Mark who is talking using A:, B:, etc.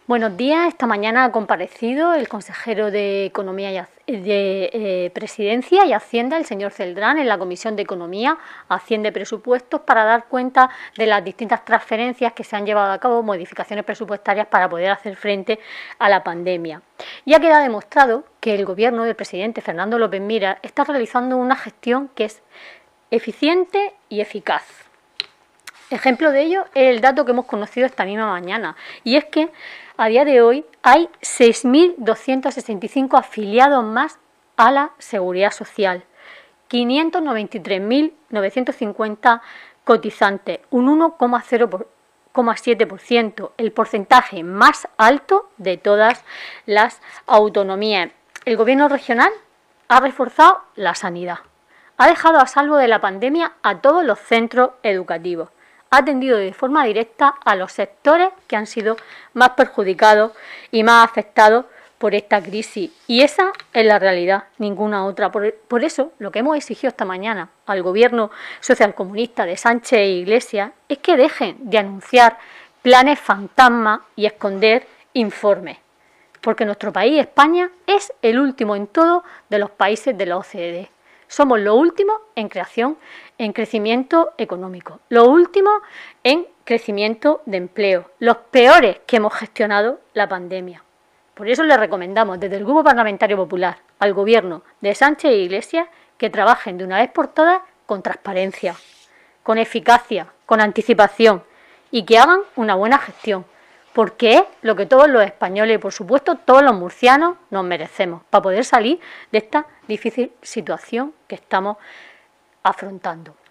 A: Buenos días. Esta mañana ha comparecido el consejero de Economía de Presidencia y Hacienda, el señor Celdrán, en la Comisión de Economía, Hacienda y Presupuestos, para dar cuenta de las distintas transferencias que se han llevado a cabo, modificaciones presupuestarias para poder hacer frente a la pandemia. Y ha quedado demostrado que el Gobierno del presidente Fernando López Miras está realizando una gestión que es eficiente y eficaz. Ejemplo de ello es el dato que hemos conocido esta misma mañana, y es que a día de hoy hay 6.265 afiliados más a la Seguridad Social, 593.950 cotizantes, un 1,7%, el porcentaje más alto de todas las autonomías. El Gobierno regional ha reforzado la sanidad, ha dejado a salvo de la pandemia a todos los centros educativos, ha atendido de forma directa a los sectores que han sido más perjudicados y más afectados por esta crisis. Y esa es la realidad, ninguna otra. Por eso, lo que hemos exigido esta mañana al Gobierno socialcomunista de Sánchez e Iglesias es que dejen de anunciar planes fantasma y esconder informes. Porque nuestro país, España, es el último en todo de los países de la OCDE. Somos los últimos en crecimiento económico, los últimos en crecimiento de empleo, los peores que hemos gestionado la pandemia. Por eso le recomendamos desde el Grupo Parlamentario Popular al Gobierno de Sánchez e Iglesias que trabajen de una vez por todas con transparencia, con eficacia, con anticipación y que hagan una buena gestión, porque es lo que todos los españoles y, por supuesto, todos los murcianos nos merecemos para poder salir de esta difícil situación que estamos afrontando.